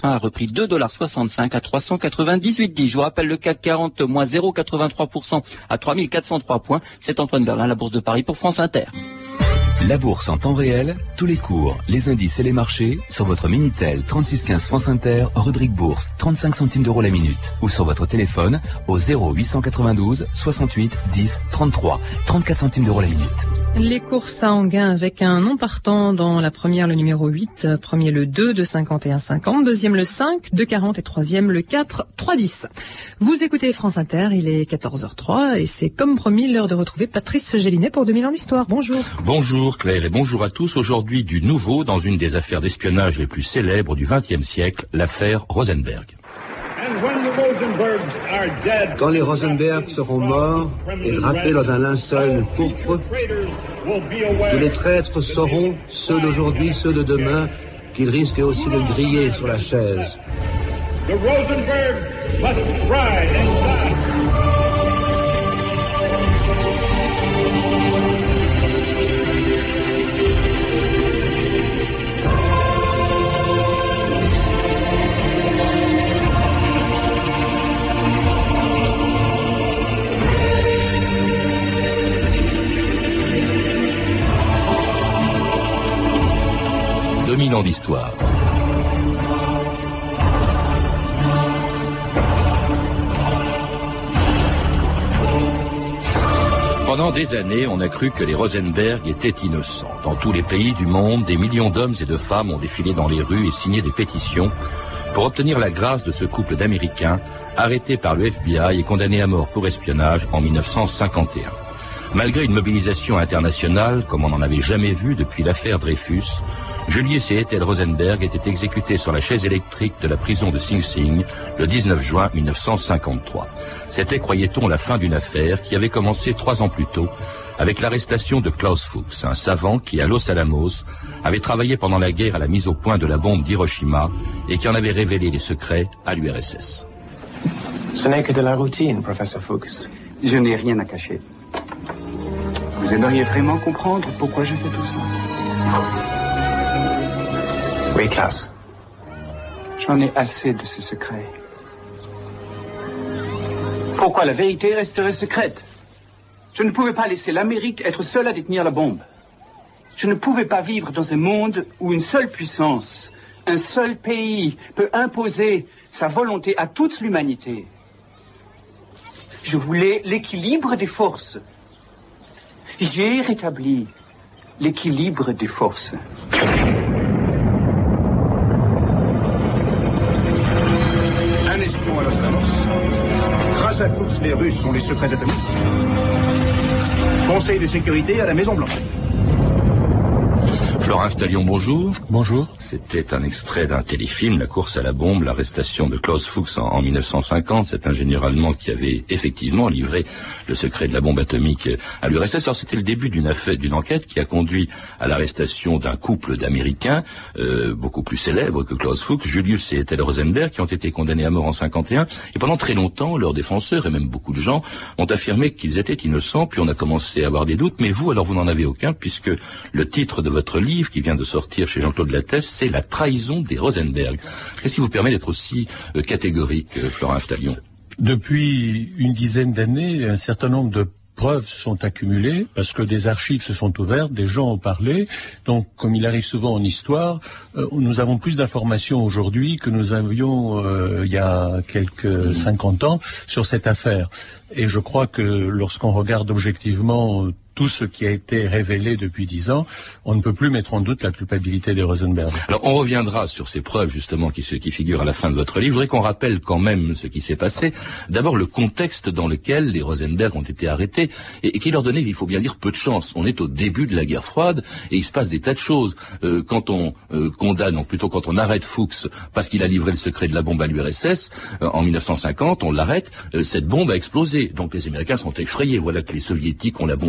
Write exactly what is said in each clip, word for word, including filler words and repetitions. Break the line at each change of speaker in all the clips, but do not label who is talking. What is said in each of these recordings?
a repris deux virgule soixante-cinq dollars à trois cent quatre-vingt-dix-huit virgule dix. Je vous rappelle le C A C quarante, moins zéro virgule quatre-vingt-trois pour cent à trois mille quatre cent trois points. C'est Antoine Berlin, la Bourse de Paris pour France Inter.
La bourse en temps réel, tous les cours, les indices et les marchés sur votre Minitel trente-six quinze France Inter, rubrique bourse, trente-cinq centimes d'euros la minute, ou sur votre téléphone au zéro huit cent quatre-vingt-douze soixante-huit dix trente-trois, trente-quatre centimes d'euros la minute.
Les courses à Enghien avec un non partant dans la première, le numéro huit, premier le deux, deux cinquante et un cinquante, deuxième le cinq, deux quarante et troisième le quatre, trois dix. Vous écoutez France Inter, il est quatorze heures trois et c'est comme promis l'heure de retrouver Patrice Gélinet pour deux mille ans d'histoire. Bonjour.
Bonjour Claire et bonjour à tous. Aujourd'hui du nouveau dans une des affaires d'espionnage les plus célèbres du vingtième siècle, l'affaire Rosenberg.
Quand les Rosenberg seront morts et drapés dans un linceul pourpre, tous les traîtres sauront, ceux d'aujourd'hui, ceux de demain, qu'ils risquent aussi de griller sur la chaise. The Rosenbergs must ride and die.
deux mille ans d'histoire. Pendant des années, on a cru que les Rosenberg étaient innocents. Dans tous les pays du monde, des millions d'hommes et de femmes ont défilé dans les rues et signé des pétitions pour obtenir la grâce de ce couple d'Américains arrêtés par le F B I et condamnés à mort pour espionnage en mille neuf cent cinquante et un. Malgré une mobilisation internationale comme on n'en avait jamais vu depuis l'affaire Dreyfus, Julius et Ethel Rosenberg étaient exécutés sur la chaise électrique de la prison de Sing Sing le dix-neuf juin mille neuf cent cinquante-trois. C'était, croyait-on, la fin d'une affaire qui avait commencé trois ans plus tôt avec l'arrestation de Klaus Fuchs, un savant qui, à Los Alamos, avait travaillé pendant la guerre à la mise au point de la bombe d'Hiroshima et qui en avait révélé les secrets à l'U R S S.
Ce n'est que de la routine, professeur Fuchs.
Je n'ai rien à cacher. Vous aimeriez vraiment comprendre pourquoi je fais tout ça?
Oui, Klaus.
J'en ai assez de ces secrets. Pourquoi la vérité resterait secrète? Je ne pouvais pas laisser l'Amérique être seule à détenir la bombe. Je ne pouvais pas vivre dans un monde où une seule puissance, un seul pays peut imposer sa volonté à toute l'humanité. Je voulais l'équilibre des forces. J'ai rétabli l'équilibre des forces.
Un espion à Los Alamos. Grâce à Fuchs, les Russes ont les secrets atomiques. Conseil de sécurité à la Maison-Blanche.
Florin Ftalion, bonjour.
Bonjour.
C'était un extrait d'un téléfilm, La course à la bombe, l'arrestation de Klaus Fuchs en, en mille neuf cent cinquante, cet ingénieur allemand qui avait effectivement livré le secret de la bombe atomique à l'U R S S. Alors c'était le début d'une affaire, d'une enquête qui a conduit à l'arrestation d'un couple d'Américains, euh, beaucoup plus célèbres que Klaus Fuchs, Julius et Ethel Rosenberg, qui ont été condamnés à mort en cinquante et un. Et pendant très longtemps, leurs défenseurs et même beaucoup de gens ont affirmé qu'ils étaient innocents, puis on a commencé à avoir des doutes. Mais vous, alors vous n'en avez aucun, puisque le titre de votre livre, qui vient de sortir chez Jean-Claude Lattès, c'est La trahison des Rosenberg. Qu'est-ce qui vous permet d'être aussi euh, catégorique, euh, Florin Ftalion?
Depuis une dizaine d'années, un certain nombre de preuves sont accumulées parce que des archives se sont ouvertes, des gens ont parlé. Donc, comme il arrive souvent en histoire, euh, nous avons plus d'informations aujourd'hui que nous avions euh, il y a quelques mmh. cinquante ans sur cette affaire. Et je crois que lorsqu'on regarde objectivement tout ce qui a été révélé depuis dix ans, on ne peut plus mettre en doute la culpabilité des Rosenberg.
Alors, on reviendra sur ces preuves, justement, qui, qui figurent à la fin de votre livre. Je voudrais qu'on rappelle quand même ce qui s'est passé. D'abord, le contexte dans lequel les Rosenberg ont été arrêtés et, et qui leur donnait, il faut bien dire, peu de chance. On est au début de la guerre froide et il se passe des tas de choses. Euh, quand on euh, condamne, ou plutôt quand on arrête Fuchs parce qu'il a livré le secret de la bombe à l'U R S S, euh, en mille neuf cent cinquante, on l'arrête, euh, cette bombe a explosé. Donc les Américains sont effrayés. Voilà que les Soviétiques ont la bombe atomique.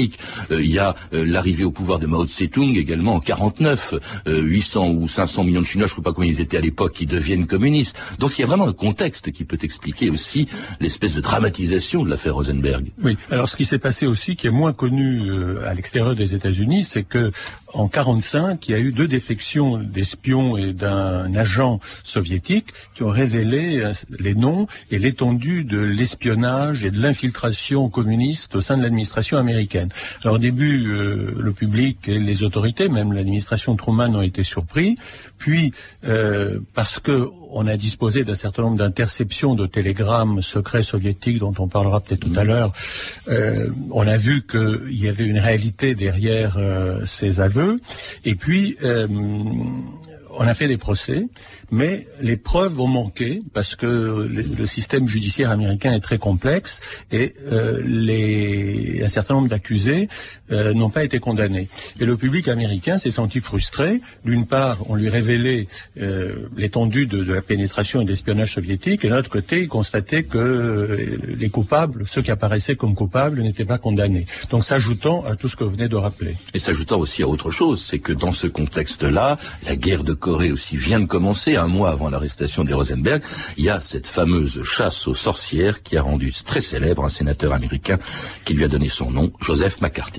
Amérique. Euh, il y a euh, l'arrivée au pouvoir de Mao Tse-tung également en quarante-neuf. Euh, huit cents ou cinq cents millions de Chinois, je ne sais pas combien ils étaient à l'époque, qui deviennent communistes. Donc il y a vraiment un contexte qui peut expliquer aussi l'espèce de dramatisation de l'affaire Rosenberg.
Oui. Alors ce qui s'est passé aussi, qui est moins connu euh, à l'extérieur des États-Unis, c'est que en quarante-cinq, il y a eu deux défections d'espions et d'un agent soviétique qui ont révélé euh, les noms et l'étendue de l'espionnage et de l'infiltration communiste au sein de l'administration américaine. Alors au début, euh, le public et les autorités, même l'administration Truman, ont été surpris. Puis, euh, parce que on a disposé d'un certain nombre d'interceptions de télégrammes secrets soviétiques dont on parlera peut-être tout à l'heure, euh, on a vu qu'il y avait une réalité derrière euh, ces aveux. Et puis, euh, on a fait des procès, mais les preuves ont manqué parce que le, le système judiciaire américain est très complexe et euh, les, un certain nombre d'accusés euh, n'ont pas été condamnés. Et le public américain s'est senti frustré. D'une part, on lui révélait euh, l'étendue de, de la pénétration et de l'espionnage soviétique, et de l'autre côté, il constatait que euh, les coupables, ceux qui apparaissaient comme coupables, n'étaient pas condamnés. Donc s'ajoutant à tout ce que vous venez de rappeler.
Et s'ajoutant aussi à autre chose, c'est que dans ce contexte-là, la guerre de Corée aussi vient de commencer, un mois avant l'arrestation des Rosenberg. Il y a cette fameuse chasse aux sorcières qui a rendu très célèbre un sénateur américain qui lui a donné son nom, Joseph McCarthy.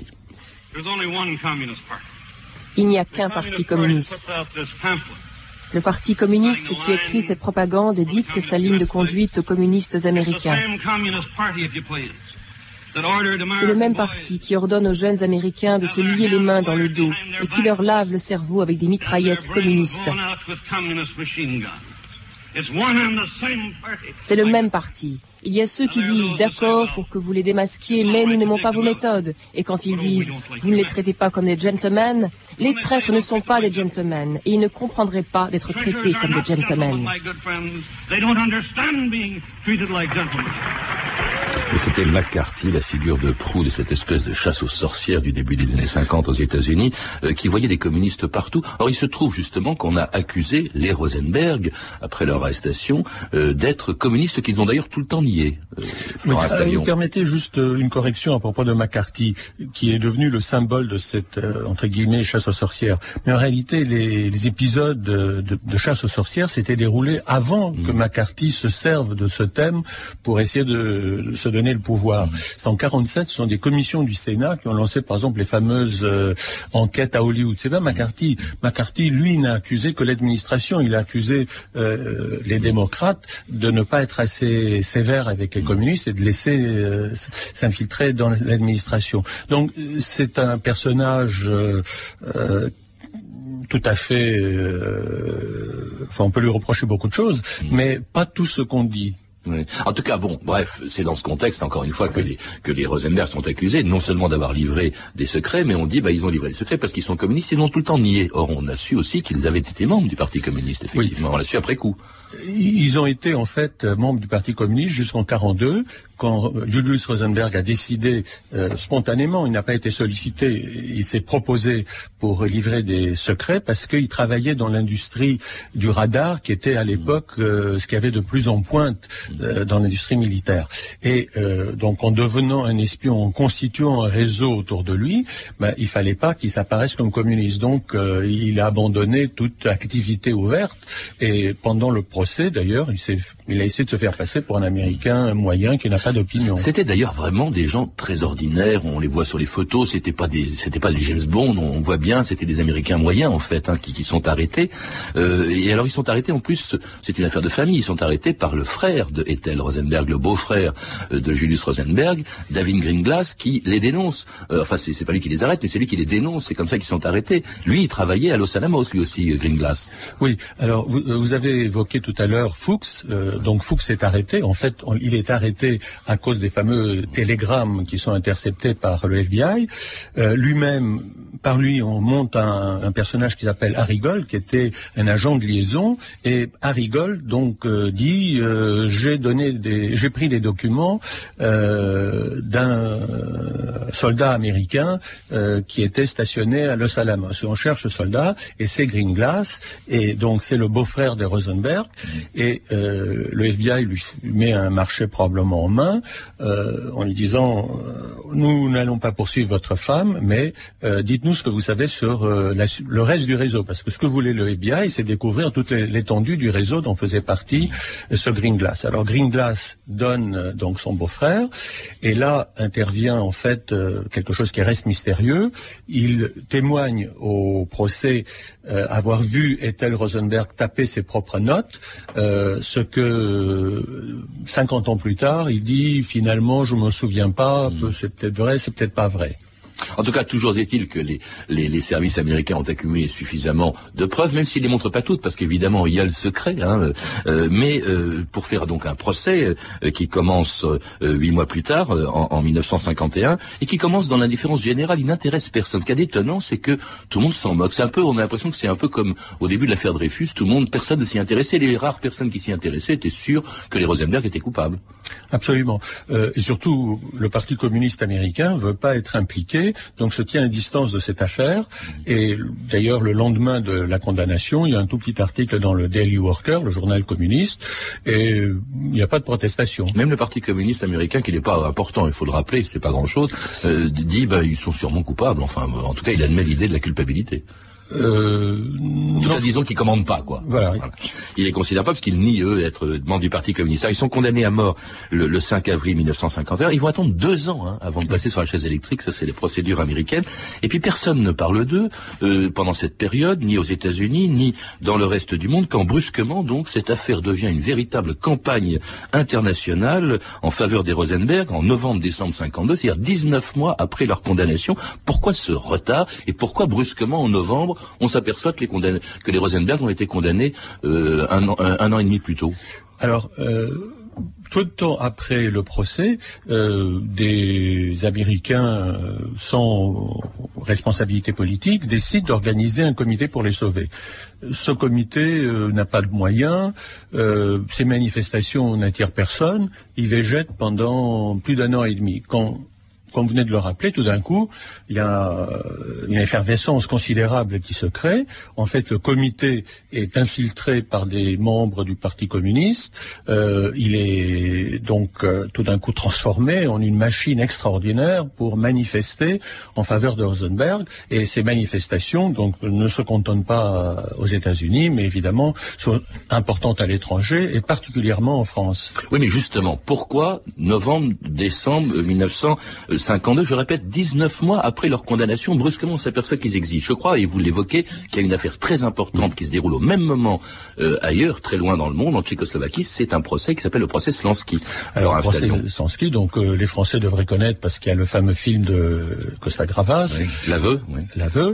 Il n'y a qu'un parti communiste. Le parti communiste qui écrit cette propagande et dicte sa ligne de conduite aux communistes américains. C'est le même parti qui ordonne aux jeunes Américains de se lier les mains dans le dos et qui leur lave le cerveau avec des mitraillettes communistes. C'est le même parti. Il y a ceux qui disent « d'accord pour que vous les démasquiez, mais nous n'aimons pas vos méthodes ». Et quand ils disent « vous ne les traitez pas comme des gentlemen », les traîtres ne sont pas des gentlemen et ils ne comprendraient pas d'être traités comme des gentlemen.
Et c'était McCarthy, la figure de proue de cette espèce de chasse aux sorcières du début des années cinquante aux États-Unis, euh, qui voyait des communistes partout. Alors il se trouve justement qu'on a accusé les Rosenberg, après leur arrestation, euh, d'être communistes, qu'ils ont d'ailleurs tout le temps nié. Euh,
oui, euh, vous permettez juste une correction à propos de McCarthy, qui est devenu le symbole de cette, euh, entre guillemets, chasse aux sorcières. Mais en réalité, les, les épisodes de, de, de chasse aux sorcières s'étaient déroulés avant mmh. que McCarthy se serve de ce thème pour essayer de, de se donner le pouvoir. Mmh. En quarante-sept, ce sont des commissions du Sénat qui ont lancé, par exemple, les fameuses euh, enquêtes à Hollywood. C'est bien McCarthy. McCarthy, lui, n'a accusé que l'administration. Il a accusé euh, les démocrates de ne pas être assez sévères avec les communistes et de laisser euh, s'infiltrer dans l'administration. Donc, c'est un personnage euh, euh, tout à fait... Euh, enfin, on peut lui reprocher beaucoup de choses, mmh. mais pas tout ce qu'on dit.
Oui. En tout cas, bon, bref, c'est dans ce contexte, encore une fois, que les, que les Rosenberg sont accusés, non seulement d'avoir livré des secrets, mais on dit, bah, ils ont livré des secrets parce qu'ils sont communistes, ils l'ont tout le temps nié. Or, on a su aussi qu'ils avaient été membres du Parti communiste, effectivement. Oui. On l'a su après coup.
Ils ont été, en fait, membres du Parti communiste jusqu'en quarante-deux, quand Julius Rosenberg a décidé euh, spontanément, il n'a pas été sollicité, il s'est proposé pour livrer des secrets parce qu'il travaillait dans l'industrie du radar qui était à l'époque euh, ce qu'il y avait de plus en pointe euh, dans l'industrie militaire. Et euh, donc en devenant un espion, en constituant un réseau autour de lui, ben, il fallait pas qu'il s'apparaisse comme communiste. Donc euh, il a abandonné toute activité ouverte et pendant le procès d'ailleurs, il, s'est, il a essayé de se faire passer pour un Américain moyen qui n'a pas d'opinion.
C'était d'ailleurs vraiment des gens très ordinaires. On les voit sur les photos. C'était pas des, c'était pas des James Bond. On voit bien, c'était des Américains moyens en fait, hein, qui, qui sont arrêtés. Euh, et alors ils sont arrêtés en plus. C'est une affaire de famille. Ils sont arrêtés par le frère de Ethel Rosenberg, le beau-frère de Julius Rosenberg, David Greenglass, qui les dénonce. Euh, enfin, c'est, c'est pas lui qui les arrête, mais c'est lui qui les dénonce. C'est comme ça qu'ils sont arrêtés. Lui, il travaillait à Los Alamos, lui aussi, Greenglass.
Oui. Alors vous, vous avez évoqué tout à l'heure Fuchs. Euh, donc Fuchs est arrêté. En fait, on, il est arrêté à cause des fameux télégrammes qui sont interceptés par le F B I. Euh, lui-même par lui, on monte un, un personnage qui s'appelle Harry Gold, qui était un agent de liaison. Et Harry Gold, donc, euh, dit euh, j'ai donné des, j'ai pris des documents euh, d'un soldat américain euh, qui était stationné à Los Alamos. On cherche ce soldat, et c'est Greenglass, et donc c'est le beau-frère des Rosenberg. Et euh, le F B I lui met un marché probablement en main, euh, en lui disant euh, nous n'allons pas poursuivre votre femme, mais euh, dites-nous ce que vous savez sur euh, la, le reste du réseau, parce que ce que voulait le F B I, c'est découvrir toute l'étendue du réseau dont faisait partie euh, ce Greenglass. Alors Greenglass donne euh, donc son beau-frère, et là intervient en fait euh, quelque chose qui reste mystérieux. Il témoigne au procès euh, avoir vu Ethel Rosenberg taper ses propres notes, euh, ce que cinquante ans plus tard, il dit finalement je me souviens pas, mmh. c'est peut-être vrai, c'est peut-être pas vrai.
En tout cas, toujours est-il que les, les, les services américains ont accumulé suffisamment de preuves, même s'ils les montrent pas toutes, parce qu'évidemment il y a le secret. Hein, euh, mais euh, pour faire donc un procès euh, qui commence huit euh, mois plus tard, euh, en, en mille neuf cent cinquante et un, et qui commence dans l'indifférence générale, il n'intéresse personne. Ce qui est étonnant, c'est que tout le monde s'en moque. C'est un peu, on a l'impression que c'est un peu comme au début de l'affaire Dreyfus, tout le monde, personne ne s'y intéressait. Les rares personnes qui s'y intéressaient étaient sûres que les Rosenberg étaient coupables.
Absolument. Euh, et surtout, le Parti communiste américain veut pas être impliqué, donc se tient à distance de cette affaire. Et d'ailleurs, le lendemain de la condamnation, il y a un tout petit article dans le Daily Worker, le journal communiste, et il n'y a pas de protestation.
Même le Parti communiste américain, qui n'est pas important, il faut le rappeler, c'est pas grand-chose, euh, dit bah ils sont sûrement coupables. Enfin, en tout cas, il admet l'idée de la culpabilité. Euh, en tout cas, disons qu'ils commandent pas, quoi.
Voilà.
Voilà. Il les considère pas parce qu'ils nient, eux, être membres du Parti communiste. Alors, ils sont condamnés à mort le, le cinq avril mille neuf cent cinquante et un. Ils vont attendre deux ans hein, avant de passer sur la chaise électrique. Ça, c'est les procédures américaines. Et puis, personne ne parle d'eux euh, pendant cette période, ni aux États-Unis, ni dans le reste du monde, quand brusquement, donc, cette affaire devient une véritable campagne internationale en faveur des Rosenberg en novembre-décembre cinquante-deux, c'est-à-dire dix-neuf mois après leur condamnation. Pourquoi ce retard et pourquoi brusquement en novembre on s'aperçoit que les, condamn... que les Rosenberg ont été condamnés euh, un, an, un, un an et demi plus tôt?
Alors, euh, peu de temps après le procès, euh, des Américains euh, sans responsabilité politique décident d'organiser un comité pour les sauver. Ce comité euh, n'a pas de moyens, euh, ces manifestations n'attirent personne, ils végètent pendant plus d'un an et demi. Quand Comme vous venez de le rappeler, tout d'un coup, il y a une effervescence considérable qui se crée. En fait, le comité est infiltré par des membres du Parti communiste. Euh, il est donc euh, tout d'un coup transformé en une machine extraordinaire pour manifester en faveur de Rosenberg. Et ces manifestations donc ne se cantonnent pas aux États-Unis, mais évidemment sont importantes à l'étranger et particulièrement en France.
Oui, mais justement, pourquoi novembre, décembre mille neuf cent cinquante-deux, je répète, dix-neuf mois après leur condamnation, brusquement on s'aperçoit qu'ils existent. Je crois, et vous l'évoquez, qu'il y a une affaire très importante qui se déroule au même moment euh, ailleurs, très loin dans le monde, en Tchécoslovaquie, c'est un procès qui s'appelle le procès Slansky.
Alors, le procès Slansky, donc euh, les Français devraient connaître parce qu'il y a le fameux film de Costa Gravas.
Oui. L'aveu. Oui.
L'aveu.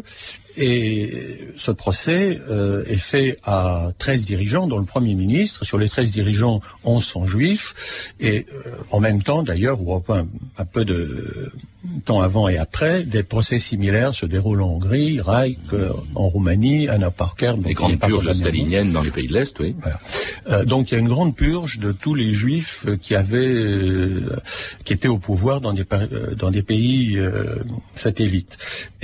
Et ce procès euh, est fait à treize dirigeants, dont le Premier ministre. Sur les treize dirigeants, onze sont juifs. Et euh, en même temps, d'ailleurs, ou un, un peu de temps avant et après, des procès similaires se déroulent en Hongrie, Reich, euh, en Roumanie, Anna Parker.
Les grandes purges staliniennes dans les pays de l'Est, oui.
Voilà. Euh, donc il y a une grande purge de tous les juifs qui avaient, euh, qui étaient au pouvoir dans des, euh, dans des pays euh, satellites.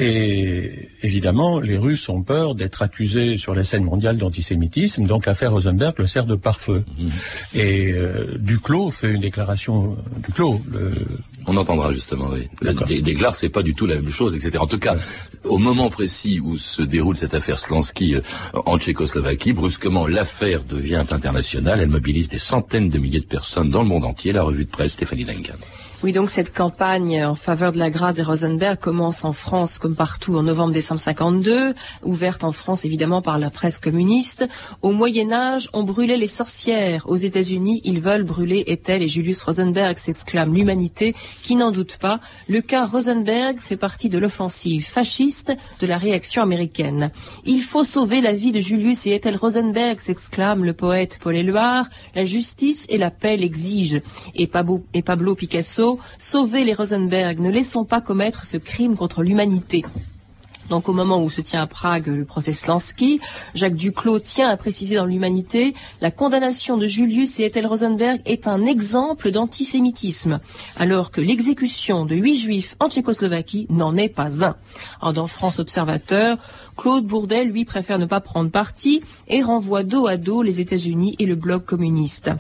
Et évidemment, les Russes ont peur d'être accusés sur la scène mondiale d'antisémitisme, donc l'affaire Rosenberg le sert de pare-feu. Mmh. Et euh, Duclos fait une déclaration. Duclos, le...
On entendra justement, oui. Des, des glares, c'est pas du tout la même chose, et cetera. En tout cas, ouais. Au moment précis où se déroule cette affaire Slansky euh, en Tchécoslovaquie, brusquement, l'affaire devient internationale. Elle mobilise des centaines de milliers de personnes dans le monde entier. La revue de presse, Stéphanie Duncan.
Oui, donc cette campagne en faveur de la grâce des Rosenberg commence en France comme partout en novembre-décembre cinquante-deux, ouverte en France évidemment par la presse communiste. Au Moyen-Âge, on brûlait les sorcières. Aux États-Unis, ils veulent brûler Ethel et Julius Rosenberg, s'exclame l'humanité, qui n'en doute pas. Le cas Rosenberg fait partie de l'offensive fasciste de la réaction américaine. Il faut sauver la vie de Julius et Ethel Rosenberg, s'exclame le poète Paul Éluard. La justice et la paix l'exigent. Et Pablo, et Pablo Picasso, sauvez les Rosenberg, ne laissons pas commettre ce crime contre l'humanité. Donc au moment où se tient à Prague le procès Slansky, Jacques Duclos tient à préciser dans l'Humanité, la condamnation de Julius et Ethel Rosenberg est un exemple d'antisémitisme, alors que l'exécution de huit juifs en Tchécoslovaquie n'en est pas un. Alors dans France Observateur, Claude Bourdel, lui, préfère ne pas prendre parti et renvoie dos à dos les États-Unis et le bloc communiste.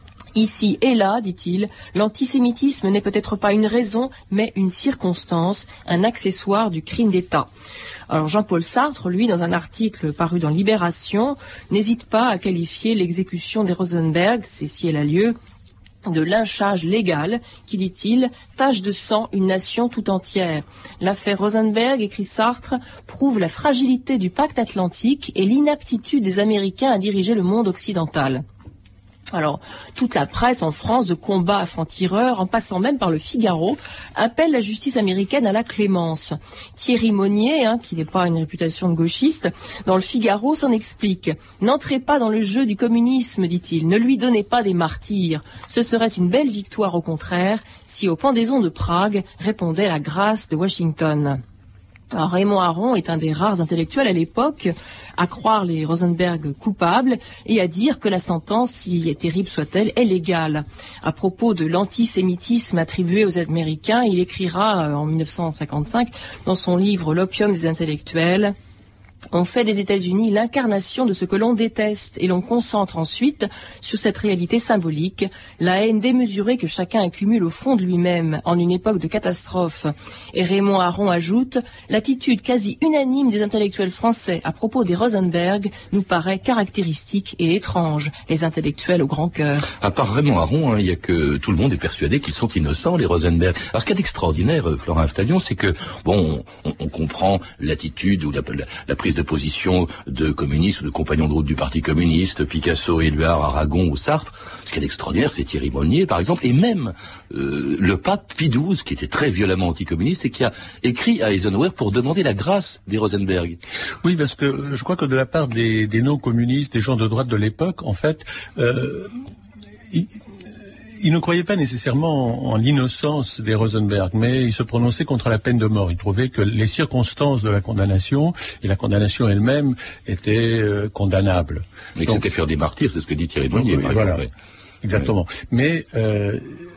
Ici et là, dit-il, l'antisémitisme n'est peut-être pas une raison, mais une circonstance, un accessoire du crime d'État. Alors Jean-Paul Sartre, lui, dans un article paru dans Libération, n'hésite pas à qualifier l'exécution des Rosenberg, c'est si elle a lieu, de lynchage légal qui, dit-il, tache de sang une nation tout entière. L'affaire Rosenberg, écrit Sartre, prouve la fragilité du pacte atlantique et l'inaptitude des Américains à diriger le monde occidental. Alors, toute la presse en France, de combat à franc-tireur, en passant même par le Figaro, appelle la justice américaine à la clémence. Thierry Monnier, hein, qui n'est pas une réputation de gauchiste, dans le Figaro s'en explique. « N'entrez pas dans le jeu du communisme, dit-il, ne lui donnez pas des martyrs. Ce serait une belle victoire au contraire, si aux pendaisons de Prague répondait la grâce de Washington. » Alors Raymond Aron est un des rares intellectuels à l'époque à croire les Rosenberg coupables et à dire que la sentence, si terrible soit-elle, est légale. À propos de l'antisémitisme attribué aux Américains, il écrira en mille neuf cent cinquante-cinq dans son livre « L'opium des intellectuels ». On fait des États-Unis l'incarnation de ce que l'on déteste et l'on concentre ensuite sur cette réalité symbolique, la haine démesurée que chacun accumule au fond de lui-même en une époque de catastrophe. Et Raymond Aron ajoute, l'attitude quasi unanime des intellectuels français à propos des Rosenberg nous paraît caractéristique et étrange, les intellectuels au grand cœur.
À part Raymond Aron, hein, il y a que tout le monde est persuadé qu'ils sont innocents, les Rosenberg. Alors ce qu'il y a d'extraordinaire, Florent Aftalion, c'est que, bon, on, on comprend l'attitude ou la, la, la prise de position de communistes ou de compagnons de route du Parti communiste, Picasso, Éluard, Aragon ou Sartre. Ce qui est extraordinaire, c'est Thierry Monnier, par exemple, et même euh, le pape Pie douze, qui était très violemment anticommuniste et qui a écrit à Eisenhower pour demander la grâce des Rosenberg.
Oui, parce que je crois que de la part des, des non-communistes, des gens de droite de l'époque, en fait, euh, ils, ils ne croyaient pas nécessairement en, en l'innocence des Rosenberg, mais ils se prononçaient contre la peine de mort. Ils trouvaient que les circonstances de la condamnation et la condamnation elle-même étaient euh, condamnables.
Mais que c'était faire des martyrs, c'est ce que dit Thierry Monnier,
oui,
par
voilà.
exemple.
Exactement. Oui. Mais euh,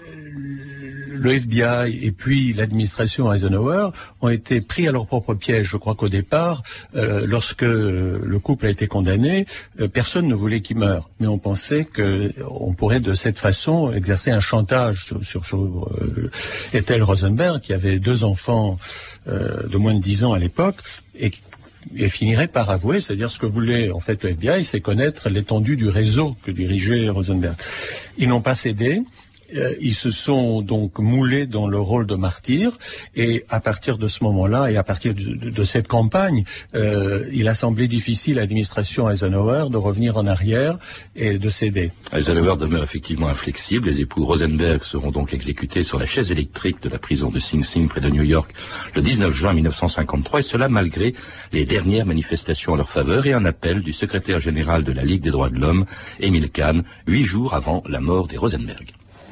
le F B I et puis l'administration Eisenhower ont été pris à leur propre piège. Je crois qu'au départ, euh, lorsque le couple a été condamné, euh, personne ne voulait qu'il meure. Mais on pensait qu'on pourrait de cette façon exercer un chantage sur, sur, sur euh, Ethel Rosenberg, qui avait deux enfants euh, de moins de dix ans à l'époque, et et finirait par avouer, c'est-à-dire ce que voulait en fait le F B I, c'est connaître l'étendue du réseau que dirigeait Rosenberg. Ils n'ont pas cédé. Euh, ils se sont donc moulés dans le rôle de martyrs et à partir de ce moment-là et à partir de, de, de cette campagne, euh, il a semblé difficile à l'administration Eisenhower de revenir en arrière et de céder.
Eisenhower demeure effectivement inflexible. Les époux Rosenberg seront donc exécutés sur la chaise électrique de la prison de Sing Sing près de New York le dix-neuf juin mille neuf cent cinquante-trois, et cela malgré les dernières manifestations en leur faveur et un appel du secrétaire général de la Ligue des droits de l'homme, Émile Kahn, huit jours avant la mort des Rosenberg.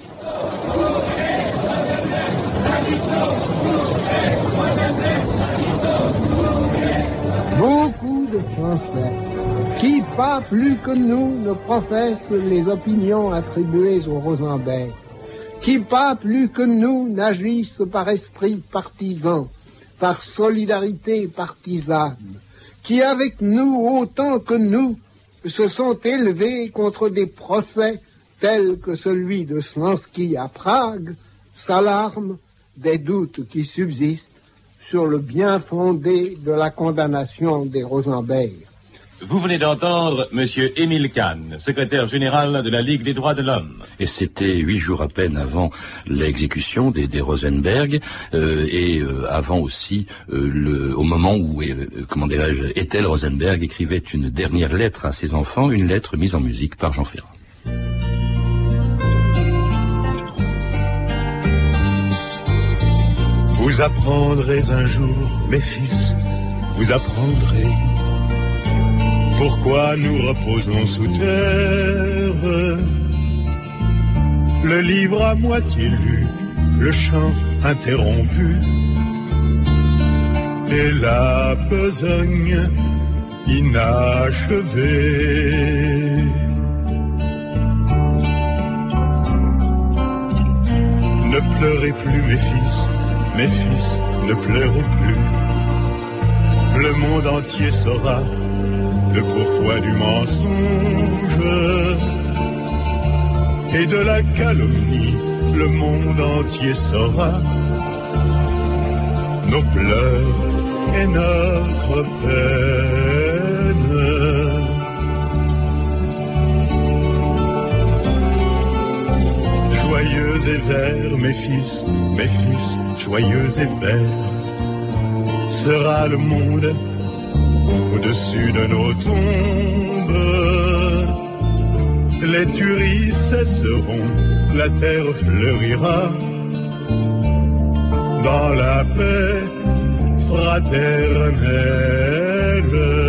Beaucoup de Français, qui pas plus que nous ne professent les opinions attribuées aux Rosenberg, qui pas plus que nous n'agissent par esprit partisan, par solidarité partisane, qui avec nous autant que nous se sont élevés contre des procès tels que celui de Slansky à Prague, s'alarment des doutes qui subsistent sur le bien fondé de la condamnation des Rosenberg.
Vous venez d'entendre M. Émile Kahn, secrétaire général de la Ligue des droits de l'homme.
Et c'était huit jours à peine avant l'exécution des, des Rosenberg euh, et euh, avant aussi euh, le, au moment où, euh, comment dirais-je, Ethel Rosenberg écrivait une dernière lettre à ses enfants, une lettre mise en musique par Jean Ferrand.
Vous apprendrez un jour, mes fils, vous apprendrez pourquoi nous reposons sous terre. Le livre à moitié lu, le chant interrompu. et la besogne inachevée. Ne pleurez plus mes fils, mes fils, ne pleurez plus. Le monde entier saura le pourquoi du mensonge et de la calomnie. Le monde entier saura nos pleurs et notre peine. Joyeux et verts, mes fils, mes fils, joyeux et verts, sera le monde au-dessus de nos tombes. Les tueries cesseront, la terre fleurira dans la paix fraternelle.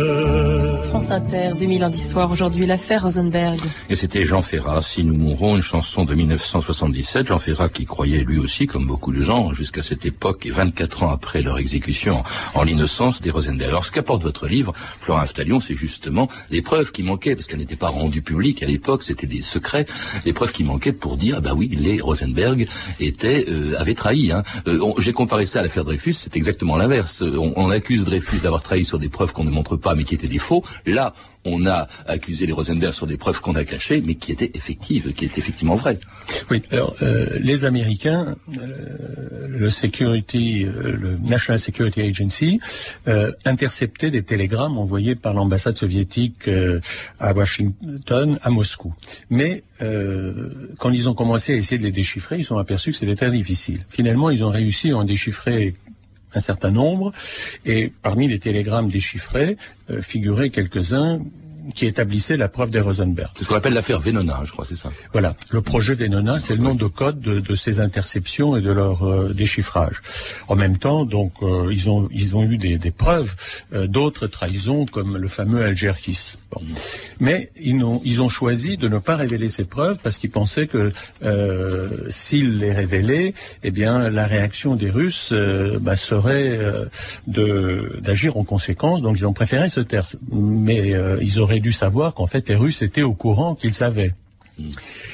France Inter, deux mille ans d'histoire. Aujourd'hui, l'affaire Rosenberg.
Et c'était Jean Ferrat, Si nous mourons, une chanson de mille neuf cent soixante-dix-sept. Jean Ferrat qui croyait lui aussi, comme beaucoup de gens, jusqu'à cette époque et vingt-quatre ans après leur exécution, en l'innocence des Rosenberg. Alors, ce qu'apporte votre livre, Florent Aftalion, c'est justement les preuves qui manquaient, parce qu'elles n'étaient pas rendues publiques à l'époque, c'était des secrets, les preuves qui manquaient pour dire, ah bah oui, les Rosenberg étaient, euh, avaient trahi. Hein. Euh, on, j'ai comparé ça à l'affaire Dreyfus, c'est exactement l'inverse. On, on accuse Dreyfus d'avoir trahi sur des preuves qu'on ne montre pas, mais qui étaient des faux. Là, on a accusé les Rosenberg sur des preuves qu'on a cachées, mais qui étaient effectives, qui étaient effectivement vraies.
Oui, alors euh, les Américains, euh, le Security, euh, le National Security Agency, euh, interceptaient des télégrammes envoyés par l'ambassade soviétique euh, à Washington, à Moscou. Mais euh, quand ils ont commencé à essayer de les déchiffrer, ils ont aperçu que c'était très difficile. Finalement, ils ont réussi à en déchiffrer un certain nombre, et parmi les télégrammes déchiffrés, euh, figuraient quelques-uns qui établissait la preuve des Rosenberg.
C'est ce qu'on appelle l'affaire Venona, je crois, c'est ça.
Voilà, le projet Venona, c'est le nom de code de, de ces interceptions et de leur euh, déchiffrage. En même temps, donc, euh, ils ont ils ont eu des, des preuves euh, d'autres trahisons, comme le fameux Algerkis. Bon. Mmh. Mais ils ont ils ont choisi de ne pas révéler ces preuves parce qu'ils pensaient que euh, s'ils les révélaient, eh bien, la réaction des Russes euh, bah, serait euh, de d'agir en conséquence. Donc, ils ont préféré se taire. Mais euh, ils auraient dû savoir qu'en fait les Russes étaient au courant qu'ils savaient. Mmh.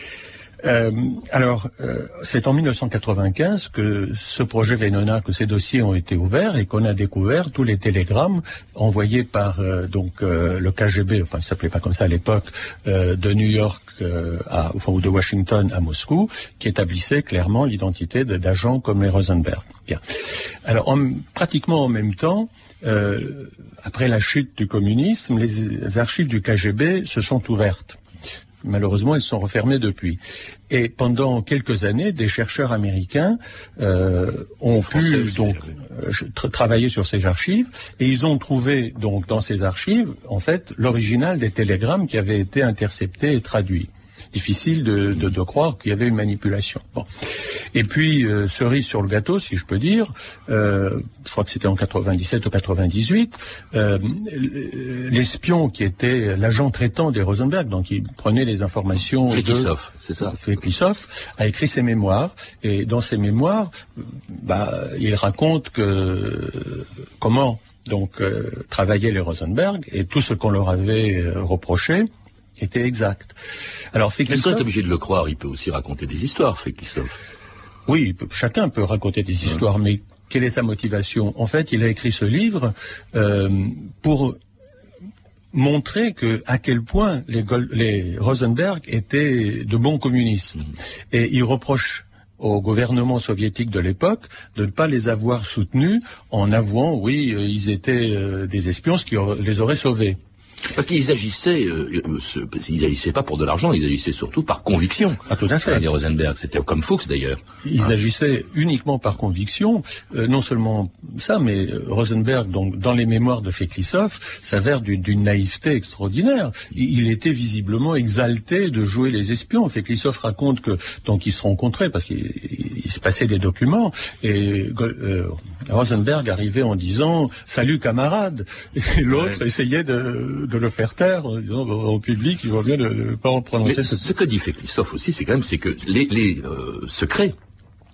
Euh, alors, euh, c'est en mille neuf cent quatre-vingt-quinze que ce projet Venona, que ces dossiers ont été ouverts et qu'on a découvert tous les télégrammes envoyés par euh, donc euh, le K G B, enfin, il s'appelait pas comme ça à l'époque, euh, de New York euh, à, enfin, ou de Washington à Moscou, qui établissaient clairement l'identité d'agents comme les Rosenberg. Bien. Alors, en, pratiquement en même temps, euh, après la chute du communisme, les archives du K G B se sont ouvertes. Malheureusement, elles sont refermées depuis. Et pendant quelques années, des chercheurs américains euh, ont pu donc euh, tra- travailler sur ces archives, et ils ont trouvé donc dans ces archives, en fait, l'original des télégrammes qui avaient été interceptés et traduits. Difficile de, de, de croire qu'il y avait une manipulation. Bon. Et puis, euh, cerise sur le gâteau, si je peux dire, euh, je crois que c'était en quatre-vingt-dix-sept ou quatre-vingt-dix-huit, euh, l'espion qui était l'agent traitant des Rosenberg, donc il prenait les informations
Feklisov, c'est ça.
Feklisov a écrit ses mémoires, et dans ses mémoires, bah, il raconte que comment donc euh, travaillaient les Rosenberg, et tout ce qu'on leur avait euh, reproché était exact. Alors,
Feklisov... Est-ce qu'on est obligé de le croire? Il peut aussi raconter des histoires, Feklisov.
Oui, chacun peut raconter des histoires, ouais. Mais quelle est sa motivation? En fait, il a écrit ce livre euh, pour montrer que à quel point les, Gol- les Rosenberg étaient de bons communistes. Mmh. Et il reproche au gouvernement soviétique de l'époque de ne pas les avoir soutenus en avouant, oui, euh, ils étaient euh, des espions, ce qui les aurait sauvés.
Parce qu'ils agissaient, euh, ce, ils agissaient pas pour de l'argent, ils agissaient surtout par conviction.
Ah, tout à fait.
Les Rosenberg, c'était comme Fuchs d'ailleurs.
Ils ah. agissaient uniquement par conviction. Euh, non seulement ça, mais Rosenberg, donc dans les mémoires de Feklisov, s'avère d'une, d'une naïveté extraordinaire. Il, il était visiblement exalté de jouer les espions. Feklisov raconte que donc ils se rencontraient parce qu'il il, il se passait des documents, et euh, Rosenberg arrivait en disant salut camarade, et l'autre ouais. essayait de de le faire taire en disant au public il vaut mieux ne pas en prononcer.
Mais ce que dit Feklisov aussi, c'est quand même c'est que les, les euh, secrets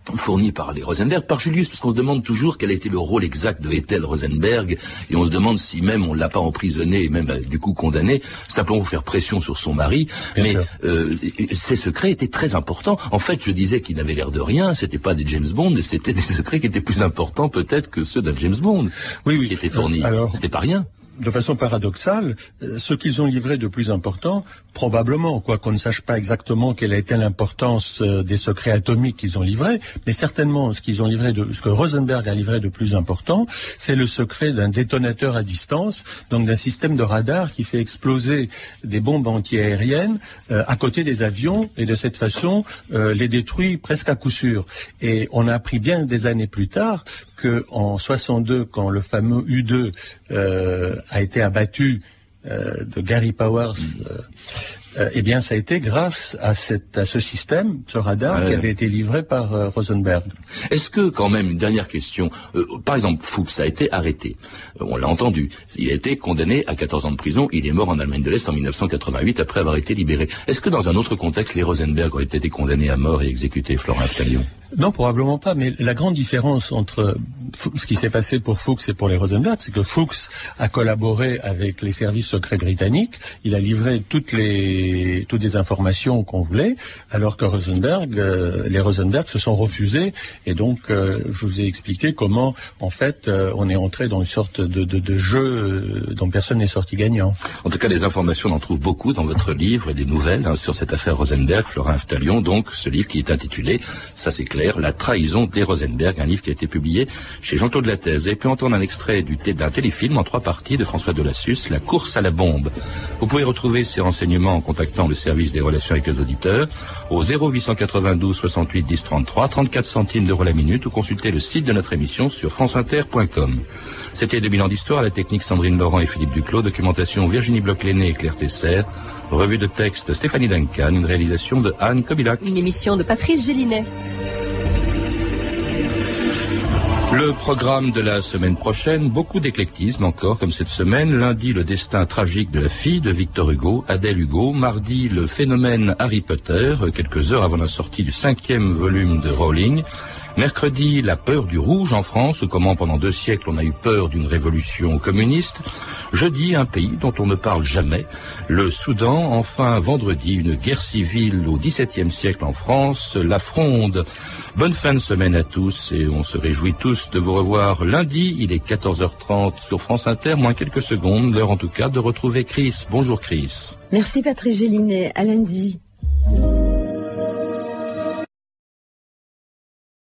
fourni par les Rosenberg, par Julius, parce qu'on se demande toujours quel a été le rôle exact de Ethel Rosenberg, et on se demande si même on l'a pas emprisonné et même bah, du coup condamné, simplement pour faire pression sur son mari. Bien mais euh, ces secrets étaient très importants. En fait, je disais qu'ils n'avaient l'air de rien, c'était pas des James Bond, c'était des secrets qui étaient plus importants peut-être que ceux d'un James Bond,
oui, oui.
qui étaient fournis.
Euh, alors...
C'était pas rien.
De façon paradoxale, ce qu'ils ont livré de plus important, probablement, quoi qu'on ne sache pas exactement quelle a été l'importance des secrets atomiques qu'ils ont livrés, mais certainement ce qu'ils ont livré, de, ce que Rosenberg a livré de plus important, c'est le secret d'un détonateur à distance, donc d'un système de radar qui fait exploser des bombes antiaériennes euh, à côté des avions et de cette façon euh, les détruit presque à coup sûr. Et on a appris bien des années plus tard que en soixante-deux, quand le fameux U deux euh, a été abattu euh, de Gary Powers, euh, euh, eh bien, ça a été grâce à, cette, à ce système, ce radar, ouais. qui avait été livré par euh, Rosenberg.
Est-ce que, quand même, une dernière question, euh, par exemple, Fuchs a été arrêté, euh, on l'a entendu, il a été condamné à quatorze ans de prison, il est mort en Allemagne de l'Est en mille neuf cent quatre-vingt-huit après avoir été libéré. Est-ce que, dans un autre contexte, les Rosenberg auraient été condamnés à mort et exécutés, Florent Aftalion ?
Non, probablement pas, mais la grande différence entre ce qui s'est passé pour Fuchs et pour les Rosenberg, c'est que Fuchs a collaboré avec les services secrets britanniques, il a livré toutes les toutes les informations qu'on voulait, alors que Rosenberg, euh, les Rosenberg se sont refusés, et donc euh, je vous ai expliqué comment, en fait, euh, on est entré dans une sorte de, de, de jeu euh, dont personne n'est sorti gagnant.
En tout cas, les informations, on en trouve beaucoup dans votre livre et des nouvelles hein, sur cette affaire Rosenberg, Florent Aftalion, donc ce livre qui est intitulé, ça c'est clair, La trahison des Rosenberg, un livre qui a été publié chez Jean-Claude Lattès. Vous avez pu entendre un extrait du thé, d'un téléfilm en trois parties de François Delassus, La course à la bombe. Vous pouvez retrouver ces renseignements en contactant le service des relations avec les auditeurs au zéro huit cent quatre-vingt-douze soixante-huit dix trente-trois, trente-quatre centimes d'euros la minute, ou consulter le site de notre émission sur franceinter point com. C'était deux bilans d'histoire, la technique Sandrine Laurent et Philippe Duclos, documentation Virginie Bloch-Lenné et Claire Tesser, revue de texte Stéphanie Duncan, une réalisation de Anne Kobilac.
Une émission de Patrice Gélinet.
Le programme de la semaine prochaine, beaucoup d'éclectisme encore, comme cette semaine. Lundi, le destin tragique de la fille de Victor Hugo, Adèle Hugo. Mardi, le phénomène Harry Potter, quelques heures avant la sortie du cinquième volume de Rowling. Mercredi, la peur du rouge en France, ou comment pendant deux siècles on a eu peur d'une révolution communiste. Jeudi, un pays dont on ne parle jamais, le Soudan. Enfin, vendredi, une guerre civile au dix-septième siècle en France, la Fronde. Bonne fin de semaine à tous et on se réjouit tous de vous revoir lundi. Il est quatorze heures trente sur France Inter, moins quelques secondes, l'heure en tout cas de retrouver Chris. Bonjour Chris.
Merci Patrice Gélinet, à lundi.